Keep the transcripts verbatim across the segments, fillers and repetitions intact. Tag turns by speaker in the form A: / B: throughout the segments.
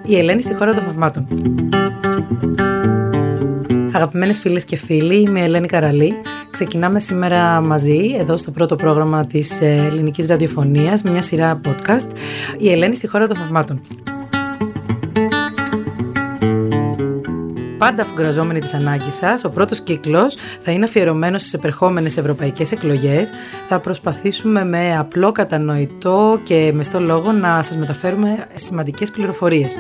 A: Η Ελένη στη χώρα των θαυμάτων. Αγαπημένες φίλες και φίλοι, είμαι η Ελένη Καραλή. Ξεκινάμε σήμερα μαζί, εδώ στο πρώτο πρόγραμμα της ελληνικής ραδιοφωνίας, μια σειρά podcast, η Ελένη στη χώρα των θαυμάτων. Πάντα αφουγκραζόμενοι της ανάγκης σας, ο πρώτος κύκλος θα είναι αφιερωμένος στις επερχόμενες ευρωπαϊκές εκλογές. Θα προσπαθήσουμε με απλό, κατανοητό και μεστό λόγο να σας μεταφέρουμε σημαντικές πληροφορίες.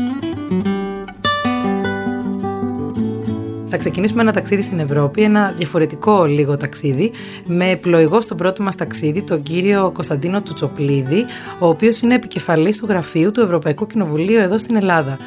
A: Θα ξεκινήσουμε ένα ταξίδι στην Ευρώπη, ένα διαφορετικό λίγο ταξίδι, με πλοηγό στο πρώτο μας ταξίδι τον κύριο Κωνσταντίνο Τσουτσοπλίδη, ο οποίος είναι επικεφαλής του γραφείου του Ευρωπαϊκού Κοινοβουλίου εδώ στην Ελλάδα.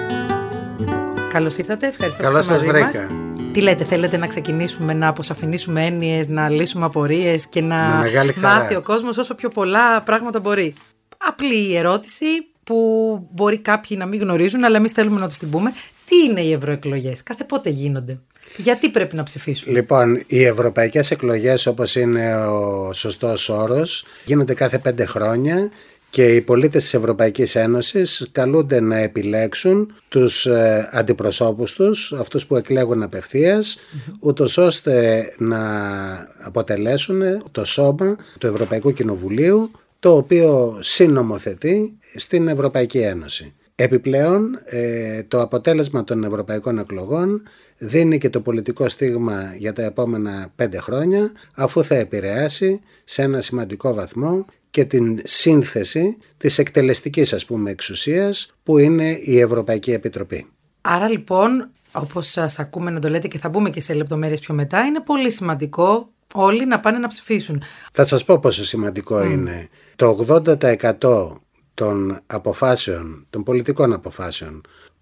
A: Καλώς ήρθατε, ευχαριστώ
B: που είστε μαζί
A: βρήκα.
B: μας.
A: Τι λέτε, θέλετε να ξεκινήσουμε να αποσαφηνίσουμε έννοιες, να λύσουμε απορίες και να μάθει ο κόσμος όσο πιο πολλά πράγματα μπορεί? Απλή ερώτηση που μπορεί κάποιοι να μην γνωρίζουν, αλλά εμείς θέλουμε να τους την πούμε. Τι είναι οι ευρωεκλογές, κάθε πότε γίνονται, γιατί πρέπει να ψηφίσουν?
B: Λοιπόν, οι ευρωπαϊκές εκλογές, όπως είναι ο σωστός όρος, γίνονται κάθε πέντε χρόνια. Και οι πολίτες της Ευρωπαϊκής Ένωσης καλούνται να επιλέξουν τους ε, αντιπροσώπους τους, αυτούς που εκλέγουν απευθείας, mm-hmm. ούτως ώστε να αποτελέσουν το σώμα του Ευρωπαϊκού Κοινοβουλίου, το οποίο συνομοθετεί στην Ευρωπαϊκή Ένωση. Επιπλέον, ε, το αποτέλεσμα των ευρωπαϊκών εκλογών δίνει και το πολιτικό στίγμα για τα επόμενα πέντε χρόνια, αφού θα επηρεάσει σε ένα σημαντικό βαθμό και την σύνθεση της εκτελεστικής, ας πούμε, εξουσίας που είναι η Ευρωπαϊκή Επιτροπή.
A: Άρα λοιπόν, όπως σας ακούμε να το λέτε και θα μπούμε και σε λεπτομέρειες πιο μετά, είναι πολύ σημαντικό όλοι να πάνε να ψηφίσουν.
B: Θα σας πω πόσο σημαντικό mm. είναι. Το ογδόντα τοις εκατό των αποφάσεων, των πολιτικών αποφάσεων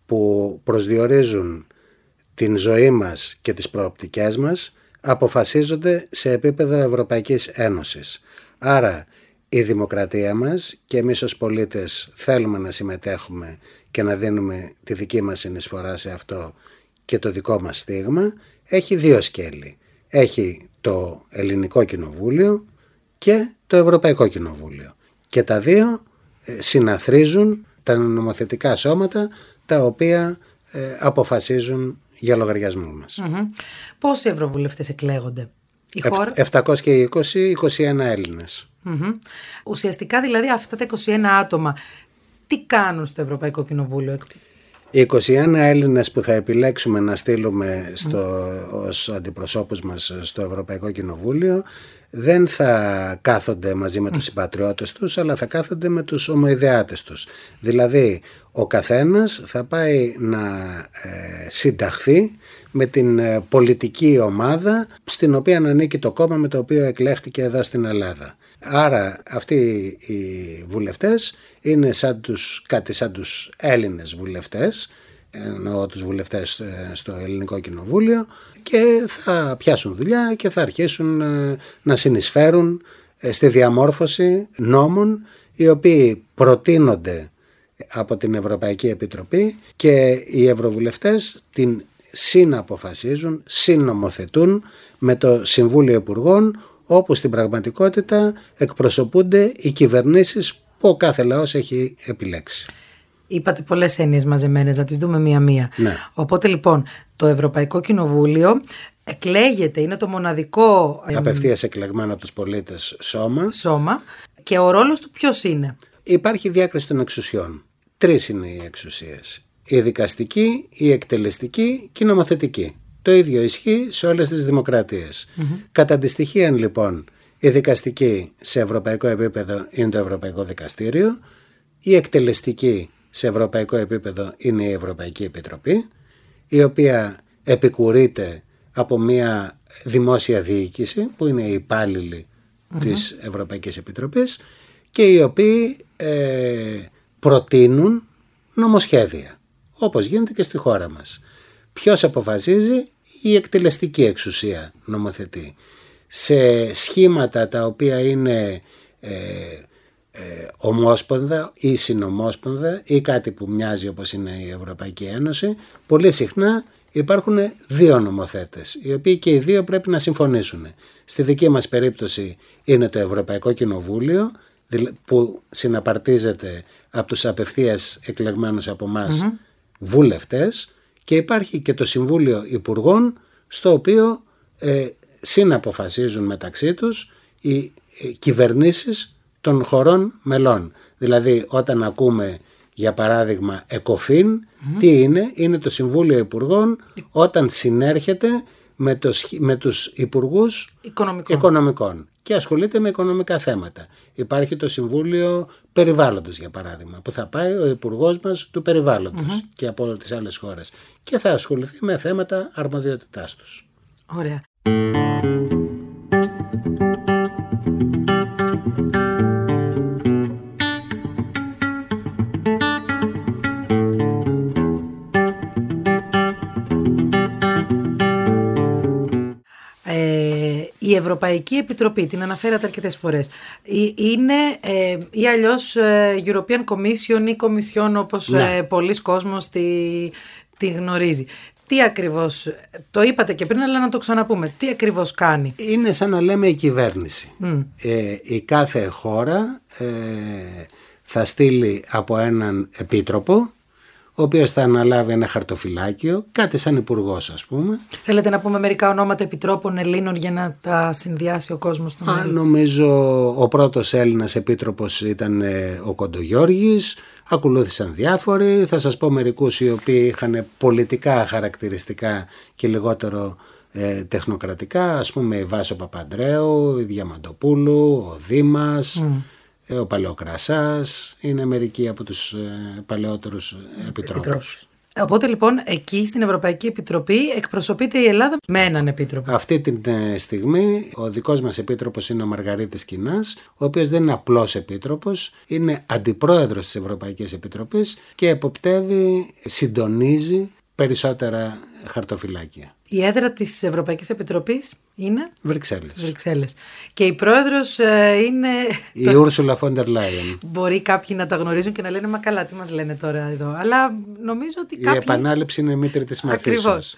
B: που προσδιορίζουν την ζωή μας και τις προοπτικές μας αποφασίζονται σε επίπεδο Ευρωπαϊκής Ένωσης. Άρα η δημοκρατία μας και εμείς ως πολίτες θέλουμε να συμμετέχουμε και να δίνουμε τη δική μας συνεισφορά σε αυτό και το δικό μας στίγμα, έχει δύο σκέλη. Έχει το Ελληνικό Κοινοβούλιο και το Ευρωπαϊκό Κοινοβούλιο. Και τα δύο συναθρίζουν τα νομοθετικά σώματα τα οποία ε, αποφασίζουν για λογαριασμό μας.
A: Mm-hmm. Πόσοι ευρωβουλευτές εκλέγονται? Η χώρα?
B: επτακόσια είκοσι, είκοσι ένα Έλληνες.
A: Mm-hmm. Ουσιαστικά δηλαδή αυτά τα είκοσι ένα άτομα τι κάνουν στο Ευρωπαϊκό Κοινοβούλιο?
B: Οι είκοσι ένα Έλληνες που θα επιλέξουμε να στείλουμε στο, mm. ως αντιπροσώπους μας στο Ευρωπαϊκό Κοινοβούλιο δεν θα κάθονται μαζί με τους συμπατριώτες τους, αλλά θα κάθονται με τους ομοειδεάτες τους. Δηλαδή ο καθένας θα πάει να ε, συνταχθεί με την ε, πολιτική ομάδα στην οποία ανήκει το κόμμα με το οποίο εκλέχτηκε εδώ στην Ελλάδα. Άρα αυτοί οι βουλευτές είναι σαν τους, κάτι σαν τους Έλληνες βουλευτές, εννοώ τους βουλευτές στο Ελληνικό Κοινοβούλιο, και θα πιάσουν δουλειά και θα αρχίσουν να συνεισφέρουν στη διαμόρφωση νόμων οι οποίοι προτείνονται από την Ευρωπαϊκή Επιτροπή και οι ευρωβουλευτές την συναποφασίζουν, συνομοθετούν με το Συμβούλιο Υπουργών, όπου στην πραγματικότητα εκπροσωπούνται οι κυβερνήσεις που ο κάθε λαός έχει επιλέξει.
A: Είπατε πολλές έννοιες μαζεμένες, να τις δούμε μία-μία.
B: Ναι.
A: Οπότε λοιπόν το Ευρωπαϊκό Κοινοβούλιο εκλέγεται, είναι το μοναδικό
B: απευθείας εκλεγμένο από τους πολίτες σώμα.
A: σώμα. Και ο ρόλος του ποιος είναι?
B: Υπάρχει διάκριση των εξουσιών. Τρεις είναι οι εξουσίες. Η δικαστική, η εκτελεστική και η νομοθετική. Το ίδιο ισχύει σε όλες τις δημοκρατίες. Mm-hmm. Κατά τη στοιχεία λοιπόν, η δικαστική σε ευρωπαϊκό επίπεδο είναι το Ευρωπαϊκό Δικαστήριο, η εκτελεστική σε ευρωπαϊκό επίπεδο είναι η Ευρωπαϊκή Επιτροπή, η οποία επικουρείται από μια δημόσια διοίκηση που είναι οι υπάλληλοι mm-hmm. της Ευρωπαϊκής Επιτροπής και οι οποίοι ε, προτείνουν νομοσχέδια, όπως γίνεται και στη χώρα μας. Ποιος αποφασίζει? Η εκτελεστική εξουσία νομοθετεί. Σε σχήματα τα οποία είναι ε, ε, ομόσπονδα ή συνομόσπονδα ή κάτι που μοιάζει όπως είναι η Ευρωπαϊκή Ένωση, πολύ συχνά υπάρχουν δύο νομοθέτες, οι οποίοι και οι δύο πρέπει να συμφωνήσουν. Στη δική μας περίπτωση είναι το Ευρωπαϊκό Κοινοβούλιο, που συναπαρτίζεται από τους απευθείας εκλεγμένους από εμάς mm-hmm. βουλευτές, και υπάρχει και το Συμβούλιο Υπουργών, στο οποίο ε, συναποφασίζουν μεταξύ τους οι ε, κυβερνήσεις των χωρών μελών. Δηλαδή όταν ακούμε για παράδειγμα ΕΚΟΦΗΝ, mm-hmm. τι είναι? Είναι το Συμβούλιο Υπουργών όταν συνέρχεται με, το, με τους Υπουργούς
A: Οικονομικών.
B: Οικονομικών και ασχολείται με οικονομικά θέματα. Υπάρχει το Συμβούλιο Περιβάλλοντος, για παράδειγμα, που θα πάει ο Υπουργός μας του Περιβάλλοντος mm-hmm. και από τις άλλες χώρες και θα ασχοληθεί με θέματα αρμοδιότητάς τους.
A: Ωραία. Η Ευρωπαϊκή Επιτροπή, την αναφέρατε αρκετές φορές, είναι ε, ή αλλιώς European Commission ή Κομισιόν, όπως ναι. ε, πολλοί κόσμος τη, τη γνωρίζει. Τι ακριβώς, το είπατε και πριν, αλλά να το ξαναπούμε, τι ακριβώς κάνει?
B: Είναι σαν να λέμε η κυβέρνηση. Mm. Ε, η κάθε χώρα ε, θα στείλει από έναν επίτροπο, ο οποίος θα αναλάβει ένα χαρτοφυλάκιο, κάτι σαν υπουργός, ας πούμε.
A: Θέλετε να πούμε μερικά ονόματα επιτρόπων Ελλήνων για να τα συνδυάσει ο κόσμος στο μέλλον?
B: Νομίζω ο πρώτος Έλληνας επίτροπος ήταν ο Κοντογιώργης, ακολούθησαν διάφοροι, θα σας πω μερικούς οι οποίοι είχαν πολιτικά χαρακτηριστικά και λιγότερο ε, τεχνοκρατικά, ας πούμε η Βάσο Παπανδρέου, η Διαμαντοπούλου, ο Δήμας, mm. ο Παλαιοκρασάς, είναι μερικοί από τους ε, παλαιότερους επιτρόπους.
A: Οπότε λοιπόν εκεί στην Ευρωπαϊκή Επιτροπή εκπροσωπείται η Ελλάδα με έναν επίτροπο.
B: Αυτή τη στιγμή ο δικός μας επίτροπος είναι ο Μαργαρίτης Κινάς, ο οποίος δεν είναι απλός επίτροπος, είναι αντιπρόεδρος της Ευρωπαϊκής Επιτροπής και εποπτεύει, συντονίζει περισσότερα χαρτοφυλάκια.
A: Η έδρα της Ευρωπαϊκής Επιτροπής είναι
B: Βρυξέλλες.
A: Βρυξέλλες. Και η πρόεδρος ε, είναι
B: η το... Ursula von der Leyen.
A: Μπορεί κάποιοι να τα γνωρίζουν και να λένε μα καλά τι μας λένε τώρα εδώ. Αλλά νομίζω ότι κάποιοι...
B: Η επανάληψη είναι μήτρη της μαθήσεως.
A: Ακριβώς.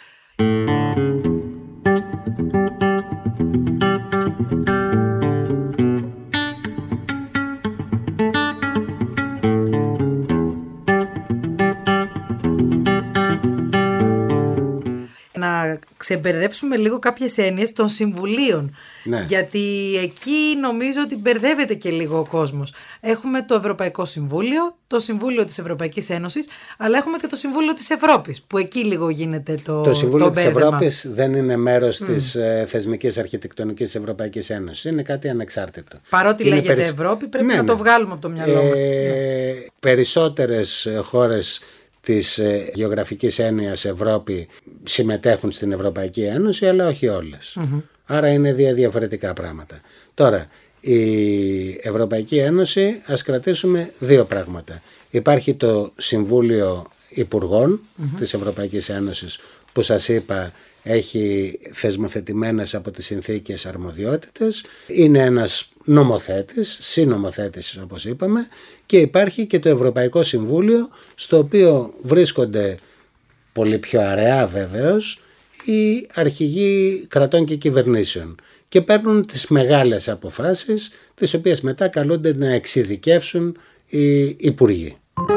A: Να ξεμπερδέψουμε λίγο κάποιες έννοιες των συμβουλίων. Ναι. Γιατί εκεί νομίζω ότι μπερδεύεται και λίγο ο κόσμος. Έχουμε το Ευρωπαϊκό Συμβούλιο, το Συμβούλιο της Ευρωπαϊκής Ένωσης, αλλά έχουμε και το Συμβούλιο της Ευρώπης, που εκεί λίγο γίνεται το
B: Το Συμβούλιο
A: το
B: της Ευρώπης δεν είναι μέρος mm. της ε, θεσμικής αρχιτεκτονικής της Ευρωπαϊκής Ένωσης. Είναι κάτι ανεξάρτητο.
A: Παρότι είναι λέγεται περισ... Ευρώπη, πρέπει ναι, να ναι. το βγάλουμε από το μυαλό ε, μας. Ναι.
B: Περισσότερες χώρες της ε, γεωγραφικής έννοιας Ευρώπη συμμετέχουν στην Ευρωπαϊκή Ένωση, αλλά όχι όλες. Mm-hmm. Άρα είναι δύο διαφορετικά πράγματα. Τώρα, η Ευρωπαϊκή Ένωση, ας κρατήσουμε δύο πράγματα. Υπάρχει το Συμβούλιο Υπουργών mm-hmm. της Ευρωπαϊκής Ένωσης, που σας είπα έχει θεσμοθετημένες από τις συνθήκες αρμοδιότητες, είναι ένας νομοθέτης, συνομοθέτης όπως είπαμε, και υπάρχει και το Ευρωπαϊκό Συμβούλιο, στο οποίο βρίσκονται πολύ πιο αραιά βεβαίως οι αρχηγοί κρατών και κυβερνήσεων και παίρνουν τις μεγάλες αποφάσεις, τις οποίες μετά καλούνται να εξειδικεύσουν οι υπουργοί.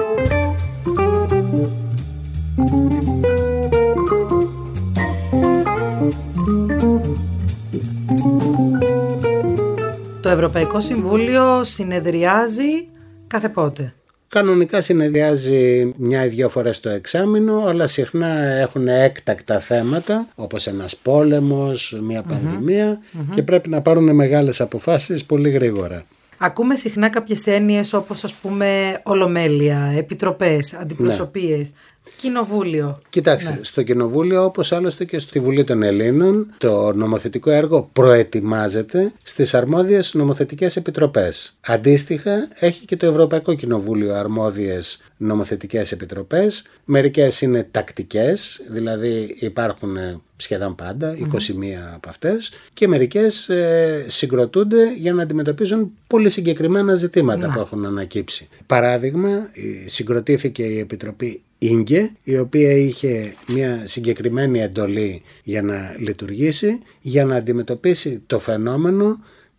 A: Το Ευρωπαϊκό Συμβούλιο συνεδριάζει κάθε πότε?
B: Κανονικά συνεδριάζει μια ή δύο φορές το εξάμηνο, αλλά συχνά έχουν έκτακτα θέματα, όπως ένας πόλεμος, μια πανδημία mm-hmm. και πρέπει να πάρουν μεγάλες αποφάσεις πολύ γρήγορα.
A: Ακούμε συχνά κάποιες έννοιες όπως ας πούμε ολομέλεια, επιτροπές, αντιπροσωπείες, ναι. κοινοβούλιο.
B: Κοιτάξτε,
A: ναι.
B: στο κοινοβούλιο όπως άλλωστε και στη Βουλή των Ελλήνων, το νομοθετικό έργο προετοιμάζεται στις αρμόδιες νομοθετικές επιτροπές. Αντίστοιχα έχει και το Ευρωπαϊκό Κοινοβούλιο αρμόδιες νομοθετικές επιτροπές. Μερικές είναι τακτικές, δηλαδή υπάρχουν σχεδόν πάντα, mm-hmm. είκοσι μία από αυτές, και μερικές ε, συγκροτούνται για να αντιμετωπίζουν πολύ συγκεκριμένα ζητήματα mm-hmm. που έχουν ανακύψει. Παράδειγμα, συγκροτήθηκε η Επιτροπή Ίγκε, η οποία είχε μια συγκεκριμένη εντολή για να λειτουργήσει, για να αντιμετωπίσει το φαινόμενο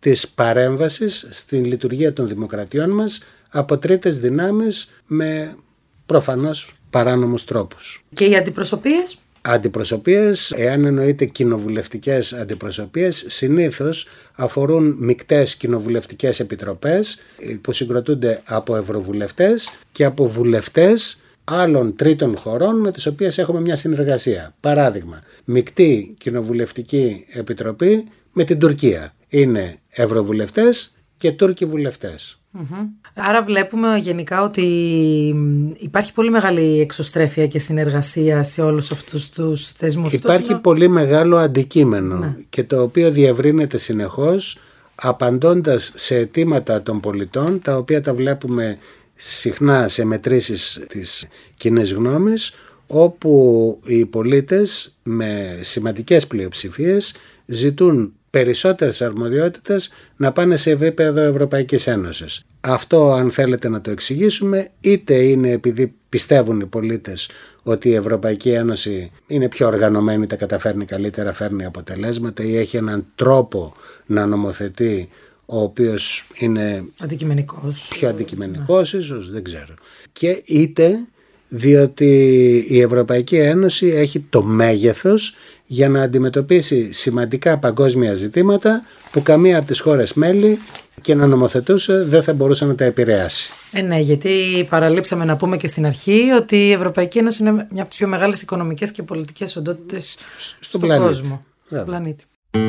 B: της παρέμβασης στην λειτουργία των δημοκρατιών μας από τρίτες δυνάμεις με προφανώς παράνομους τρόπους.
A: Και οι αντιπροσωπείες?
B: Αντιπροσωπείες, εάν εννοείται κοινοβουλευτικές αντιπροσωπείες, συνήθως αφορούν μεικτές κοινοβουλευτικές επιτροπές που συγκροτούνται από ευρωβουλευτές και από βουλευτές άλλων τρίτων χωρών με τις οποίες έχουμε μια συνεργασία. Παράδειγμα, μεικτή κοινοβουλευτική επιτροπή με την Τουρκία. Είναι ευρωβουλευτές και Τούρκοι βουλευτές.
A: Mm-hmm. Άρα βλέπουμε γενικά ότι υπάρχει πολύ μεγάλη εξωστρέφεια και συνεργασία σε όλους αυτούς τους θεσμούς.
B: Υπάρχει
A: είναι...
B: πολύ μεγάλο αντικείμενο, ναι, και το οποίο διευρύνεται συνεχώς απαντώντας σε αιτήματα των πολιτών, τα οποία τα βλέπουμε συχνά σε μετρήσεις της κοινής γνώμης, όπου οι πολίτες με σημαντικές πλειοψηφίες ζητούν περισσότερες αρμοδιότητες να πάνε σε επίπεδο Ευρωπαϊκής Ένωσης. Αυτό, αν θέλετε να το εξηγήσουμε, είτε είναι επειδή πιστεύουν οι πολίτες ότι η Ευρωπαϊκή Ένωση είναι πιο οργανωμένη, τα καταφέρνει καλύτερα, φέρνει αποτελέσματα ή έχει έναν τρόπο να νομοθετεί ο οποίος είναι
A: αντικειμενικός,
B: πιο αντικειμενικός, ναι, ίσως, δεν ξέρω. Και είτε διότι η Ευρωπαϊκή Ένωση έχει το μέγεθος για να αντιμετωπίσει σημαντικά παγκόσμια ζητήματα που καμία από τις χώρες μέλη και να νομοθετούσε δεν θα μπορούσε να τα επηρεάσει.
A: Ε, ναι, γιατί παραλείψαμε να πούμε και στην αρχή ότι η Ευρωπαϊκή Ένωση είναι μια από τις πιο μεγάλες οικονομικές και πολιτικές οντότητες στον, στον
B: πλανήτη.
A: κόσμο, στον πλανήτη.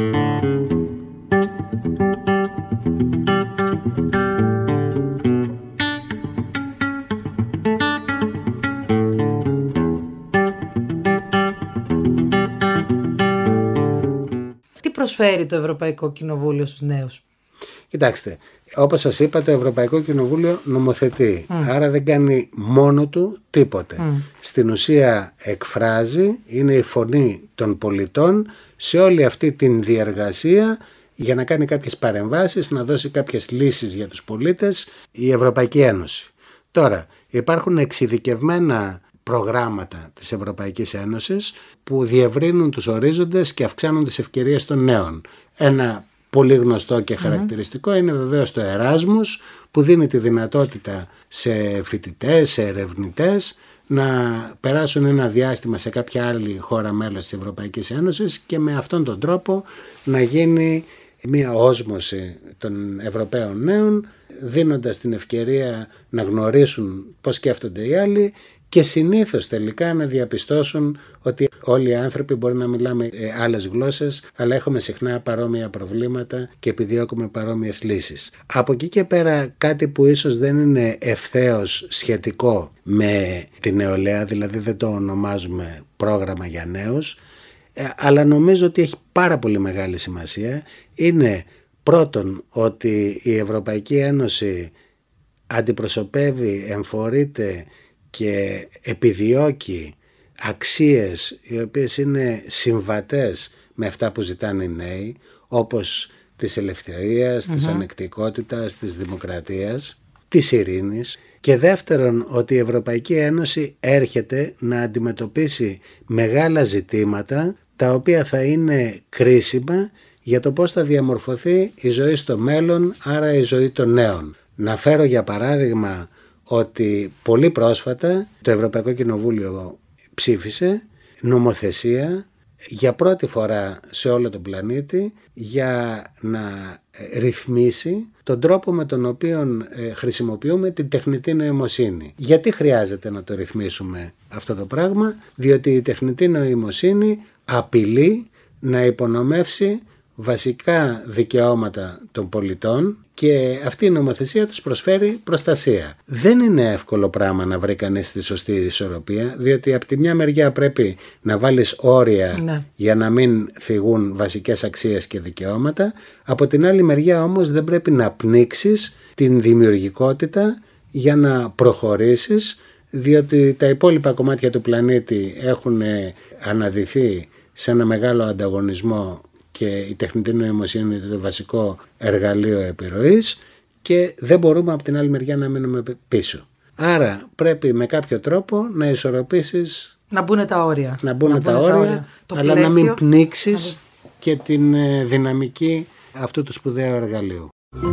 A: Τι προσφέρει το Ευρωπαϊκό Κοινοβούλιο στους νέους?
B: Κοιτάξτε, όπως σας είπα, το Ευρωπαϊκό Κοινοβούλιο νομοθετεί, mm. άρα δεν κάνει μόνο του τίποτε. Mm. Στην ουσία εκφράζει, είναι η φωνή των πολιτών σε όλη αυτή την διεργασία για να κάνει κάποιες παρεμβάσεις, να δώσει κάποιες λύσεις για τους πολίτες η Ευρωπαϊκή Ένωση. Τώρα, υπάρχουν εξειδικευμένα προγράμματα της Ευρωπαϊκής Ένωσης που διευρύνουν τους ορίζοντες και αυξάνουν τις ευκαιρίες των νέων. Ένα πολύ γνωστό και χαρακτηριστικό mm-hmm. είναι βεβαίως το Εράσμους, που δίνει τη δυνατότητα σε φοιτητές, σε ερευνητές να περάσουν ένα διάστημα σε κάποια άλλη χώρα μέλος της Ευρωπαϊκής Ένωσης και με αυτόν τον τρόπο να γίνει μια όσμωση των Ευρωπαίων νέων, δίνοντας την ευκαιρία να γνωρίσουν πώς σκέφτονται οι άλλοι και συνήθως τελικά να διαπιστώσουν ότι όλοι οι άνθρωποι μπορεί να μιλάμε άλλες γλώσσες, αλλά έχουμε συχνά παρόμοια προβλήματα και επιδιώκουμε παρόμοιες λύσεις. Από εκεί και πέρα, κάτι που ίσως δεν είναι ευθέως σχετικό με τη νεολαία, δηλαδή δεν το ονομάζουμε πρόγραμμα για νέους, αλλά νομίζω ότι έχει πάρα πολύ μεγάλη σημασία, είναι πρώτον ότι η Ευρωπαϊκή Ένωση αντιπροσωπεύει, εμφορείται και επιδιώκει αξίες οι οποίες είναι συμβατές με αυτά που ζητάνε οι νέοι, όπως της ελευθερίας, mm-hmm. της ανεκτικότητας, της δημοκρατίας, της ειρήνης. Και δεύτερον, ότι η Ευρωπαϊκή Ένωση έρχεται να αντιμετωπίσει μεγάλα ζητήματα τα οποία θα είναι κρίσιμα για το πώς θα διαμορφωθεί η ζωή στο μέλλον, άρα η ζωή των νέων. Να φέρω για παράδειγμα ότι πολύ πρόσφατα το Ευρωπαϊκό Κοινοβούλιο ψήφισε νομοθεσία για πρώτη φορά σε όλο τον πλανήτη για να ρυθμίσει τον τρόπο με τον οποίο χρησιμοποιούμε την τεχνητή νοημοσύνη. Γιατί χρειάζεται να το ρυθμίσουμε αυτό το πράγμα? Διότι η τεχνητή νοημοσύνη απειλεί να υπονομεύσει βασικά δικαιώματα των πολιτών και αυτή η νομοθεσία τους προσφέρει προστασία. Δεν είναι εύκολο πράγμα να βρει κανείς τη σωστή ισορροπία, διότι από τη μια μεριά πρέπει να βάλεις όρια ναι. για να μην φυγούν βασικές αξίες και δικαιώματα, από την άλλη μεριά όμως δεν πρέπει να πνίξεις την δημιουργικότητα για να προχωρήσεις, διότι τα υπόλοιπα κομμάτια του πλανήτη έχουν αναδυθεί σε ένα μεγάλο ανταγωνισμό και η τεχνητή νοημοσύνη είναι το βασικό εργαλείο επιρροής και δεν μπορούμε από την άλλη μεριά να μείνουμε πίσω. Άρα πρέπει με κάποιο τρόπο να ισορροπήσεις,
A: να μπουν τα όρια,
B: να μπουν, να τα, μπουν όρια, τα όρια, αλλά πλαίσιο, να μην πνίξεις να... και την δυναμική αυτού του σπουδαίου εργαλείου.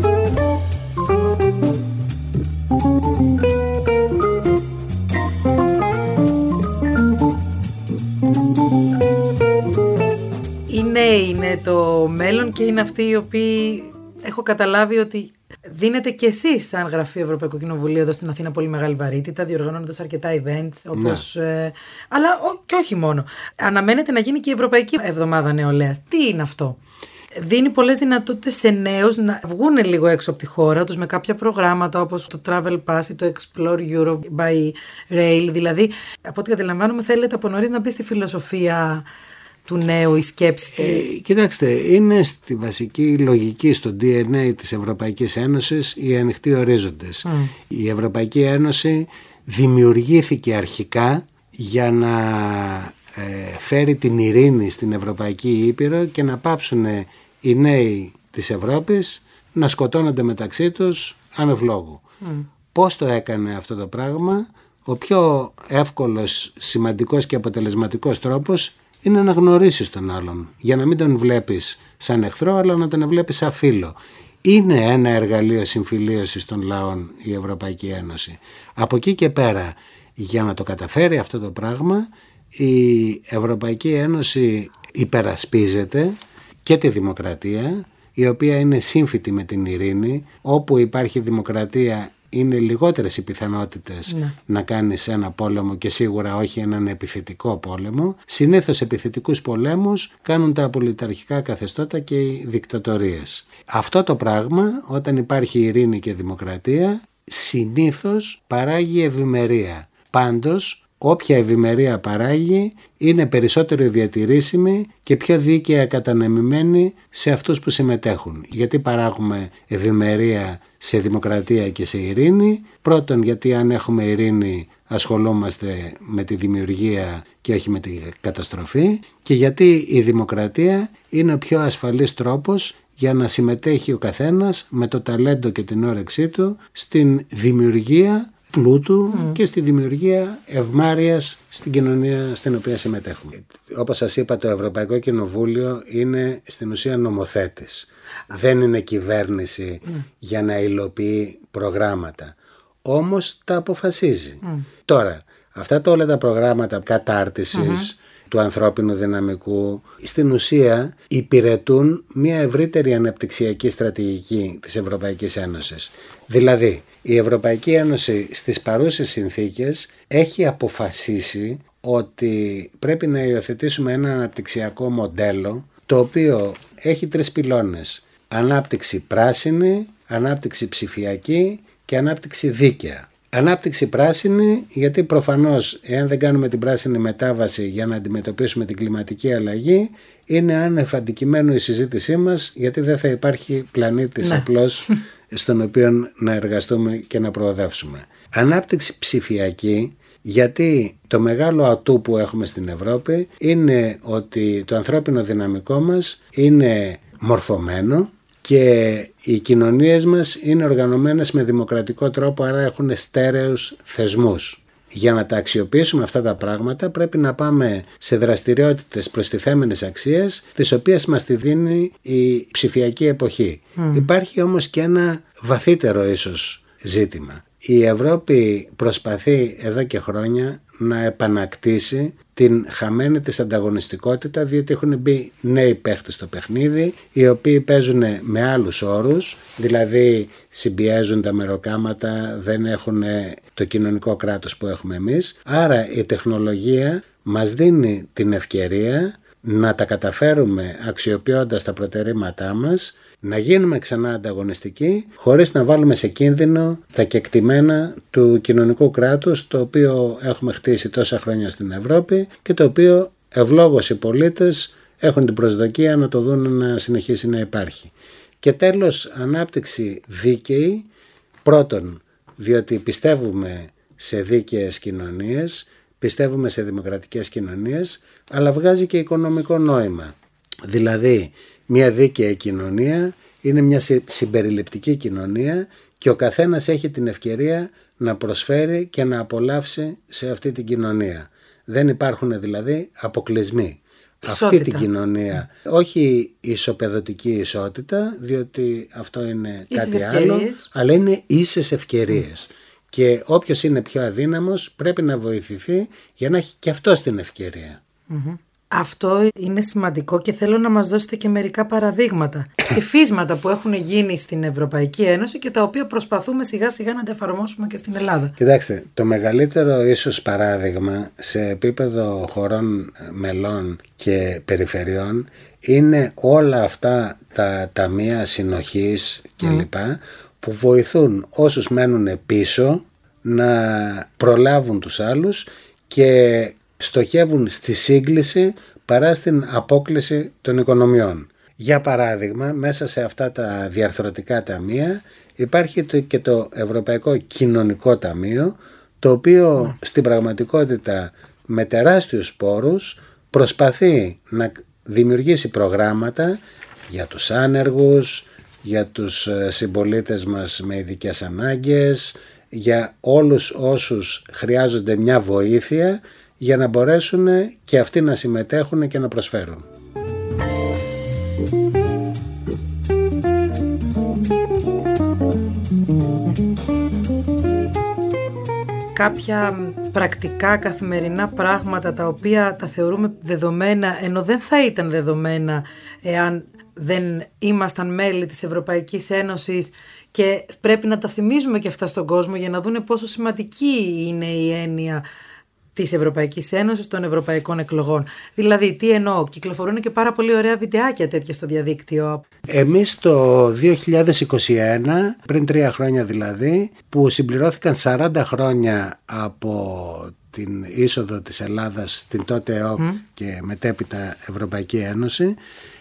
A: Οι νέοι είναι το μέλλον και είναι αυτοί οι οποίοι έχω καταλάβει ότι δίνετε κι εσείς σαν γραφείο Ευρωπαϊκού Κοινοβουλίου εδώ στην Αθήνα πολύ μεγάλη βαρύτητα, διοργανώνοντας αρκετά events, όπως, ε, αλλά ο, και όχι μόνο. Αναμένεται να γίνει και η Ευρωπαϊκή Εβδομάδα Νεολαίας. Τι είναι αυτό? Δίνει πολλές δυνατότητες σε νέους να βγουν λίγο έξω από τη χώρα τους με κάποια προγράμματα όπως το Travel Pass ή το Explore Europe by Rail. Δηλαδή, από ό,τι καταλαβαίνουμε, θέλετε από νωρίς να μπει στη φιλοσοφία του νέου η σκέψη.
B: Ε, κοιτάξτε, είναι στη βασική λογική, στο ντι εν έι της Ευρωπαϊκής Ένωσης οι ανοιχτοί ορίζοντες. Mm. Η Ευρωπαϊκή Ένωση δημιουργήθηκε αρχικά για να ε, φέρει την ειρήνη στην Ευρωπαϊκή Ήπειρο και να πάψουν οι νέοι της Ευρώπης να σκοτώνονται μεταξύ τους ανευλόγου. Mm. Πώς το έκανε αυτό το πράγμα? Ο πιο εύκολος, σημαντικός και αποτελεσματικός τρόπος είναι να γνωρίσεις τον άλλον, για να μην τον βλέπεις σαν εχθρό, αλλά να τον βλέπεις σαν φίλο. Είναι ένα εργαλείο συμφιλίωσης των λαών η Ευρωπαϊκή Ένωση. Από εκεί και πέρα, για να το καταφέρει αυτό το πράγμα, η Ευρωπαϊκή Ένωση υπερασπίζεται και τη δημοκρατία, η οποία είναι σύμφυτη με την ειρήνη. Όπου υπάρχει δημοκρατία είναι λιγότερες οι πιθανότητες ναι. να κάνεις ένα πόλεμο και σίγουρα όχι έναν επιθετικό πόλεμο. Συνήθως επιθετικούς πολέμους κάνουν τα απολυταρχικά καθεστώτα και οι δικτατορίες. Αυτό το πράγμα, όταν υπάρχει ειρήνη και δημοκρατία, συνήθως παράγει ευημερία. Πάντως, όποια ευημερία παράγει είναι περισσότερο διατηρήσιμη και πιο δίκαια κατανεμημένη σε αυτούς που συμμετέχουν. Γιατί παράγουμε ευημερία σε δημοκρατία και σε ειρήνη? Πρώτον, γιατί αν έχουμε ειρήνη ασχολούμαστε με τη δημιουργία και όχι με την καταστροφή, και γιατί η δημοκρατία είναι ο πιο ασφαλής τρόπος για να συμμετέχει ο καθένας με το ταλέντο και την όρεξή του στην δημιουργία πλούτου mm. και στη δημιουργία ευμάρειας στην κοινωνία στην οποία συμμετέχουμε. Όπως σας είπα, το Ευρωπαϊκό Κοινοβούλιο είναι στην ουσία νομοθέτης. Mm. Δεν είναι κυβέρνηση mm. για να υλοποιεί προγράμματα. Όμως τα αποφασίζει. Mm. Τώρα, αυτά τα όλα τα προγράμματα κατάρτισης mm-hmm. του ανθρώπινου δυναμικού στην ουσία υπηρετούν μια ευρύτερη αναπτυξιακή στρατηγική της Ευρωπαϊκής Ένωσης. Δηλαδή, η Ευρωπαϊκή Ένωση στις παρούσες συνθήκες έχει αποφασίσει ότι πρέπει να υιοθετήσουμε ένα αναπτυξιακό μοντέλο το οποίο έχει τρεις πυλώνες: ανάπτυξη πράσινη, ανάπτυξη ψηφιακή και ανάπτυξη δίκαια. Ανάπτυξη πράσινη, γιατί προφανώς εάν δεν κάνουμε την πράσινη μετάβαση για να αντιμετωπίσουμε την κλιματική αλλαγή, είναι άνευ αντικειμένου η συζήτησή μας, γιατί δεν θα υπάρχει πλανήτης ναι. απλώς στον οποίο να εργαστούμε και να προοδεύσουμε. Ανάπτυξη ψηφιακή, γιατί το μεγάλο ατού που έχουμε στην Ευρώπη είναι ότι το ανθρώπινο δυναμικό μας είναι μορφωμένο και οι κοινωνίες μας είναι οργανωμένες με δημοκρατικό τρόπο, άρα έχουν στέρεους θεσμούς. Για να τα αξιοποιήσουμε αυτά τα πράγματα πρέπει να πάμε σε δραστηριότητες προστιθέμενης αξίας, τις οποίες μας τη δίνει η ψηφιακή εποχή. Mm. Υπάρχει όμως και ένα βαθύτερο ίσως ζήτημα. Η Ευρώπη προσπαθεί εδώ και χρόνια να επανακτήσει την χαμένη της ανταγωνιστικότητα, διότι έχουν μπει νέοι παίχτες στο παιχνίδι, οι οποίοι παίζουν με άλλους όρους, δηλαδή συμπιέζουν τα μεροκάματα, δεν έχουν το κοινωνικό κράτος που έχουμε εμείς. Άρα η τεχνολογία μας δίνει την ευκαιρία να τα καταφέρουμε αξιοποιώντας τα προτερήματά μας, να γίνουμε ξανά ανταγωνιστικοί χωρίς να βάλουμε σε κίνδυνο τα κεκτημένα του κοινωνικού κράτους, το οποίο έχουμε χτίσει τόσα χρόνια στην Ευρώπη και το οποίο ευλόγως οι πολίτες έχουν την προσδοκία να το δουν να συνεχίσει να υπάρχει. Και τέλος, ανάπτυξη δίκαιη, πρώτον διότι πιστεύουμε σε δίκαιες κοινωνίες, πιστεύουμε σε δημοκρατικές κοινωνίες, αλλά βγάζει και οικονομικό νόημα. Δηλαδή, μια δίκαιη κοινωνία είναι μια συμπεριληπτική κοινωνία και ο καθένας έχει την ευκαιρία να προσφέρει και να απολαύσει σε αυτή την κοινωνία. Δεν υπάρχουν δηλαδή αποκλεισμοί. ισότητα. Αυτή την κοινωνία. Όχι ισοπεδωτική ισότητα, διότι αυτό είναι ίσες κάτι ευκαιρίες. Άλλο, αλλά είναι ίσες ευκαιρίες. Mm. Και όποιος είναι πιο αδύναμος πρέπει να βοηθηθεί για να έχει και αυτός την ευκαιρία.
A: Mm-hmm. Αυτό είναι σημαντικό και θέλω να μας δώσετε και μερικά παραδείγματα. Ψηφίσματα που έχουν γίνει στην Ευρωπαϊκή Ένωση και τα οποία προσπαθούμε σιγά σιγά να τα εφαρμόσουμε και στην Ελλάδα.
B: Κοιτάξτε, το μεγαλύτερο ίσως παράδειγμα σε επίπεδο χωρών μελών και περιφερειών είναι όλα αυτά τα ταμεία συνοχής κλπ. Mm. που βοηθούν όσους μένουν πίσω να προλάβουν τους άλλους και στοχεύουν στη σύγκληση παρά στην απόκλιση των οικονομιών. Για παράδειγμα, μέσα σε αυτά τα διαρθρωτικά ταμεία υπάρχει και το Ευρωπαϊκό Κοινωνικό Ταμείο, το οποίο στην πραγματικότητα με τεράστιους πόρους προσπαθεί να δημιουργήσει προγράμματα για τους άνεργους, για τους συμπολίτες μας με ειδικές ανάγκες, για όλους όσους χρειάζονται μια βοήθεια για να μπορέσουν και αυτοί να συμμετέχουν και να προσφέρουν.
A: Κάποια πρακτικά καθημερινά πράγματα τα οποία τα θεωρούμε δεδομένα, ενώ δεν θα ήταν δεδομένα εάν δεν ήμασταν μέλη της Ευρωπαϊκής Ένωσης, και πρέπει να τα θυμίζουμε και αυτά στον κόσμο για να δούνε πόσο σημαντική είναι η έννοια της Ευρωπαϊκής Ένωσης, των ευρωπαϊκών εκλογών. Δηλαδή, τι εννοώ, κυκλοφορούν και πάρα πολύ ωραία βιντεάκια τέτοια στο διαδίκτυο.
B: Εμείς το δύο χιλιάδες είκοσι ένα, πριν τρία χρόνια δηλαδή, που συμπληρώθηκαν σαράντα χρόνια από την είσοδο της Ελλάδας στην τότε ΕΟΚ mm. και μετέπειτα Ευρωπαϊκή Ένωση,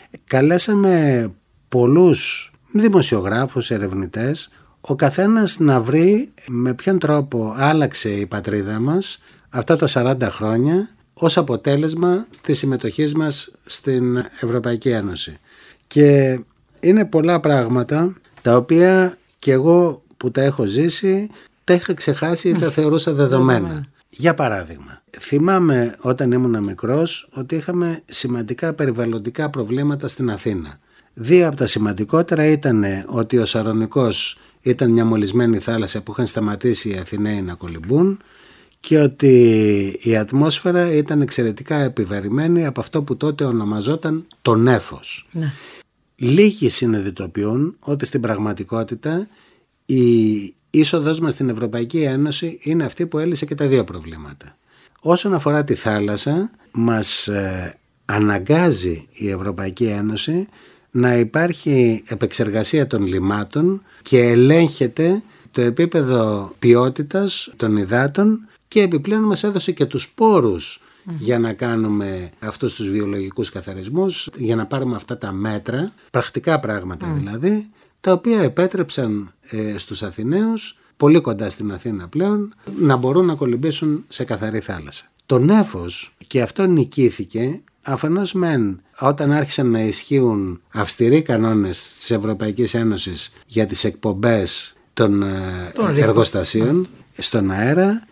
B: καλέσαμε πολλούς δημοσιογράφους, ερευνητές, ο καθένας να βρει με ποιον τρόπο άλλαξε η πατρίδα μας αυτά τα σαράντα χρόνια ως αποτέλεσμα της συμμετοχής μας στην Ευρωπαϊκή Ένωση. Και είναι πολλά πράγματα τα οποία και εγώ που τα έχω ζήσει τα είχα ξεχάσει ή τα θεωρούσα δεδομένα. Για παράδειγμα, θυμάμαι όταν ήμουν μικρός ότι είχαμε σημαντικά περιβαλλοντικά προβλήματα στην Αθήνα. Δύο από τα σημαντικότερα ήταν ότι ο Σαρονικός ήταν μια μολυσμένη θάλασσα που είχαν σταματήσει οι Αθηναίοι να κολυμπούν και ότι η ατμόσφαιρα ήταν εξαιρετικά επιβαρημένη από αυτό που τότε ονομαζόταν το νέφος. Ναι. Λίγοι συνειδητοποιούν ότι στην πραγματικότητα η είσοδος μας στην Ευρωπαϊκή Ένωση είναι αυτή που έλυσε και τα δύο προβλήματα. Όσον αφορά τη θάλασσα, μας ε, αναγκάζει η Ευρωπαϊκή Ένωση να υπάρχει επεξεργασία των λιμάτων και ελέγχεται το επίπεδο ποιότητας των υδάτων και επιπλέον μας έδωσε και τους πόρους mm. για να κάνουμε αυτούς τους βιολογικούς καθαρισμούς, για να πάρουμε αυτά τα μέτρα, πρακτικά πράγματα mm. δηλαδή, τα οποία επέτρεψαν ε, στους Αθηναίους, πολύ κοντά στην Αθήνα πλέον, να μπορούν να κολυμπήσουν σε καθαρή θάλασσα. Το νέφος, και αυτό νικήθηκε, αφενός μεν όταν άρχισαν να ισχύουν αυστηροί κανόνες της Ευρωπαϊκής Ένωσης για τις εκπομπές των Τον εργοστασίων ρίκο. στον αέρα,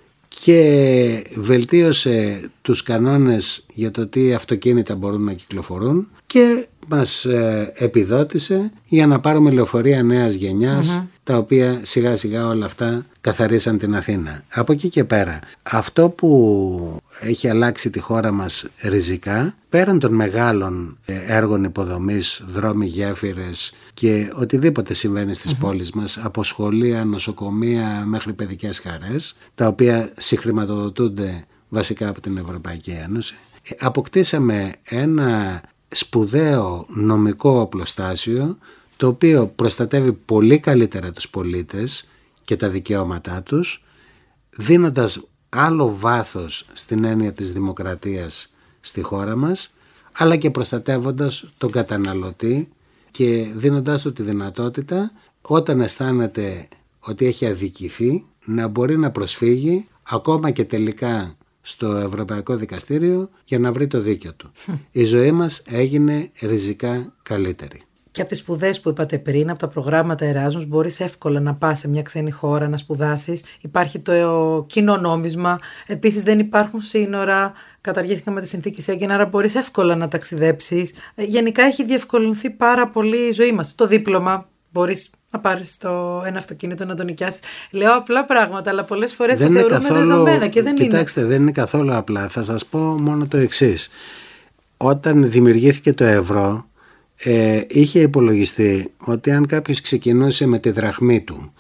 B: και βελτίωσε τους κανόνες για το τι αυτοκίνητα μπορούν να κυκλοφορούν και μας επιδότησε για να πάρουμε λεωφορεία νέας γενιάς mm-hmm. τα οποία σιγά σιγά όλα αυτά καθαρίσαν την Αθήνα. Από εκεί και πέρα, αυτό που έχει αλλάξει τη χώρα μας ριζικά, πέραν των μεγάλων έργων υποδομής, δρόμοι, γέφυρες και οτιδήποτε συμβαίνει στις mm-hmm. πόλεις μας, από σχολεία, νοσοκομεία μέχρι παιδικές χαρές, τα οποία συγχρηματοδοτούνται βασικά από την Ευρωπαϊκή Ένωση, αποκτήσαμε ένα σπουδαίο νομικό οπλοστάσιο το οποίο προστατεύει πολύ καλύτερα τους πολίτες και τα δικαιώματά τους, δίνοντας άλλο βάθος στην έννοια της δημοκρατίας στη χώρα μας, αλλά και προστατεύοντας τον καταναλωτή και δίνοντάς του τη δυνατότητα όταν αισθάνεται ότι έχει αδικηθεί να μπορεί να προσφύγει ακόμα και τελικά στο Ευρωπαϊκό Δικαστήριο για να βρει το δίκαιο του. Η ζωή μας έγινε ριζικά καλύτερη.
A: Και από τις σπουδές που είπατε πριν, από τα προγράμματα Εράσμους, μπορείς εύκολα να πας σε μια ξένη χώρα να σπουδάσεις. Υπάρχει το κοινό νόμισμα. Επίσης δεν υπάρχουν σύνορα. Καταργήθηκαν με τη συνθήκη Σέγγεν, άρα μπορείς εύκολα να ταξιδέψεις. Γενικά έχει διευκολυνθεί πάρα πολύ η ζωή μας. Το δίπλωμα, μπορείς να πάρεις το ένα αυτοκίνητο να το νοικιάσεις. Λέω απλά πράγματα, αλλά πολλές φορές τα θεωρούμε καθόλου δεδομένα και δεν
B: κοιτάξτε, είναι. Κοιτάξτε, δεν είναι καθόλου απλά. Θα σας πω μόνο το εξής. Όταν δημιουργήθηκε το ευρώ, ε, είχε υπολογιστεί ότι αν κάποιος ξεκινούσε με τη δραχμή του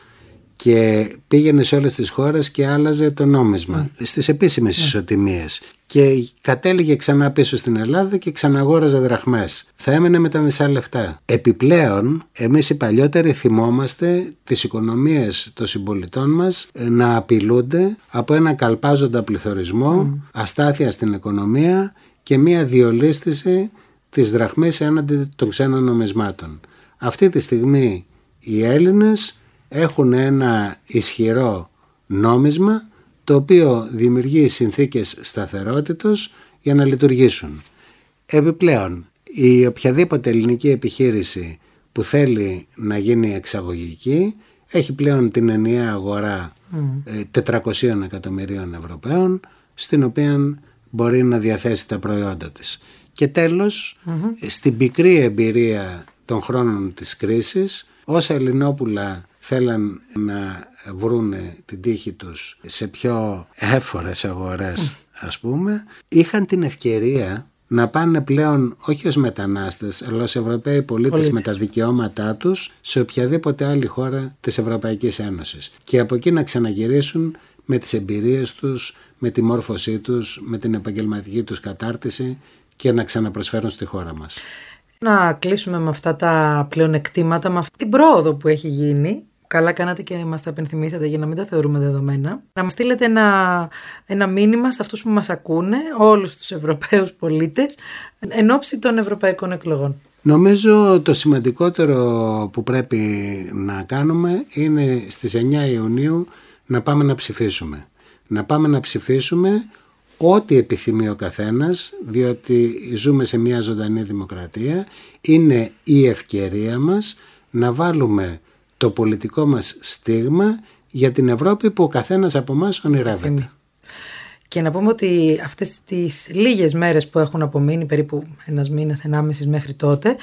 B: και πήγαινε σε όλες τις χώρες και άλλαζε το νόμισμα mm. στις επίσημες mm. ισοτιμίες και κατέληγε ξανά πίσω στην Ελλάδα και ξαναγόραζε δραχμές, θα έμενε με τα μισά λεφτά. Επιπλέον, εμείς οι παλιότεροι θυμόμαστε τις οικονομίες των συμπολιτών μας να απειλούνται από ένα καλπάζοντα πληθωρισμό, mm. αστάθεια στην οικονομία και μία διολίσθηση της δραχμής έναντι των ξένων νομισμάτων. Αυτή τη στιγμή οι Έλληνες έχουν ένα ισχυρό νόμισμα το οποίο δημιουργεί συνθήκες σταθερότητος για να λειτουργήσουν. Επιπλέον, η οποιαδήποτε ελληνική επιχείρηση που θέλει να γίνει εξαγωγική έχει πλέον την ενιαία αγορά mm. τετρακοσίων εκατομμυρίων Ευρωπαίων, στην οποία μπορεί να διαθέσει τα προϊόντα της. Και τέλος, mm-hmm. στην πικρή εμπειρία των χρόνων της κρίσης, όσα Ελληνόπουλα θέλαν να βρούνε την τύχη τους σε πιο έφορες αγορές, ας πούμε, είχαν την ευκαιρία να πάνε πλέον όχι ως μετανάστες, αλλά ως Ευρωπαίοι πολίτες, πολίτες με τα δικαιώματά τους σε οποιαδήποτε άλλη χώρα της Ευρωπαϊκής Ένωσης. Και από εκεί να ξαναγυρίσουν με τις εμπειρίες τους, με τη μόρφωσή τους, με την επαγγελματική τους κατάρτιση και να ξαναπροσφέρουν στη χώρα μας.
A: Να κλείσουμε με αυτά τα πλεονεκτήματα, με αυτή την πρόοδο που έχει γίνει. Καλά κάνατε και μας τα επενθυμίσατε για να μην τα θεωρούμε δεδομένα. Να μας στείλετε ένα, ένα μήνυμα σε αυτούς που μας ακούνε, όλους τους Ευρωπαίους πολίτες, εν ώψη των ευρωπαϊκών εκλογών.
B: Νομίζω το σημαντικότερο που πρέπει να κάνουμε είναι στις εννιά Ιουνίου να πάμε να ψηφίσουμε. Να πάμε να ψηφίσουμε ό,τι επιθυμεί ο καθένας, διότι ζούμε σε μια ζωντανή δημοκρατία. Είναι η ευκαιρία μας να βάλουμε το πολιτικό μας στίγμα για την Ευρώπη που ο καθένας από εμάς ονειρεύεται.
A: Και να πούμε ότι αυτές τις λίγες μέρες που έχουν απομείνει, περίπου ένας μήνας, ενάμισης μέχρι τότε,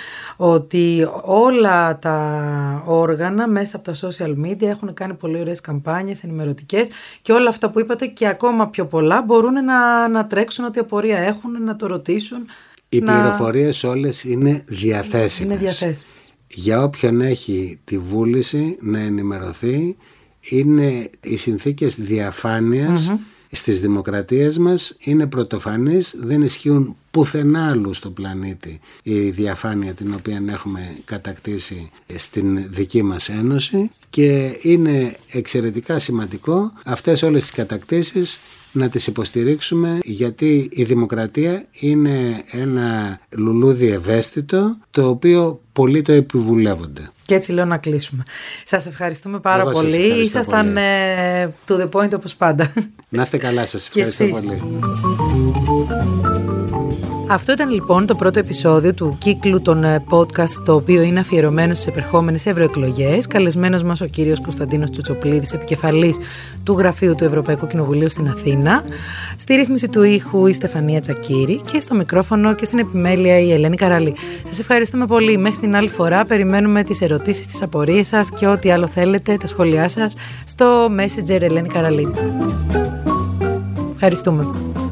A: ότι όλα τα όργανα μέσα από τα social media έχουν κάνει πολύ ωραίες καμπάνιες ενημερωτικές και όλα αυτά που είπατε και ακόμα πιο πολλά μπορούν να, να τρέξουν, ό,τι απορία έχουν, να το ρωτήσουν.
B: Οι
A: να...
B: πληροφορίες όλες είναι διαθέσιμες.
A: Είναι διαθέσιμες.
B: Για όποιον έχει τη βούληση να ενημερωθεί, είναι οι συνθήκες διαφάνειας mm-hmm. στις δημοκρατίες μας είναι πρωτοφανείς, δεν ισχύουν πουθενά άλλου στο πλανήτη η διαφάνεια την οποία έχουμε κατακτήσει στην δική μας ένωση και είναι εξαιρετικά σημαντικό αυτές όλες τις κατακτήσεις να τις υποστηρίξουμε, γιατί η δημοκρατία είναι ένα λουλούδι ευαίσθητο το οποίο πολλοί το επιβουλεύονται.
A: Και έτσι λέω να κλείσουμε. Σας ευχαριστούμε πάρα Εγώ πολύ. Ήσασταν ε, to the point όπως πάντα.
B: Να είστε καλά, σας ευχαριστώ πολύ.
A: Αυτό ήταν λοιπόν το πρώτο επεισόδιο του κύκλου των podcast, το οποίο είναι αφιερωμένο στις επερχόμενες ευρωεκλογές. Καλεσμένος μας ο κύριος Κωνσταντίνος Τσουτσοπλίδης, επικεφαλής του Γραφείου του Ευρωπαϊκού Κοινοβουλίου στην Αθήνα. Στη ρύθμιση του ήχου η Στεφανία Τσακύρη και στο μικρόφωνο και στην επιμέλεια η Ελένη Καραλή. Σας ευχαριστούμε πολύ. Μέχρι την άλλη φορά περιμένουμε τις ερωτήσεις, τις απορίες σας και ό,τι άλλο θέλετε, τα σχόλιά σας στο Messenger Ελένη Καραλή. Ευχαριστούμε.